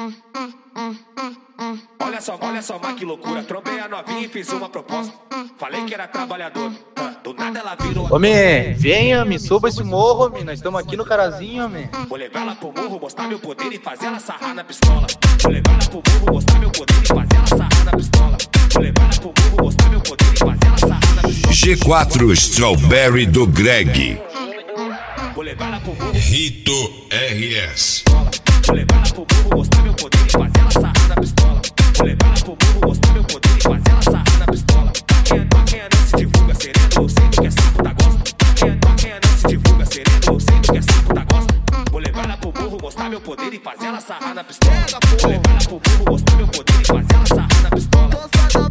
Olha só, mas que loucura. Trombei a novinha e fiz uma proposta. Falei que era trabalhador. Do nada ela virou. Ô, man, venha, me suba esse morro, man. Nós estamos aqui no Carazinho, man. Vou levar ela pro morro, mostrar meu poder e fazer ela sarrar na pistola. Vou levar ela pro morro, mostrar meu poder e fazer ela sarrar na pistola. Vou levar ela pro morro, mostrar meu poder e fazer ela sarrar na pistola. G4 Strawberry do Greg. Vou levar ela pro morro. Rito RS. Vou levar ela pro morro, mostrar meu poder e fazer ela sarrar na pistola. Vou levar ela pro morro, mostrar meu poder e fazer ela sarrar na pistola. Quem não se divulga sereno, eu sei do que é sapo da gosta. Quem não se divulga sereno, eu sei do que é sapo da gosta. Vou levar ela pro morro, mostrar meu poder e fazer ela sarrar na pistola. Vou levar ela pro morro, mostrar meu poder e fazer ela sarrar na pistola.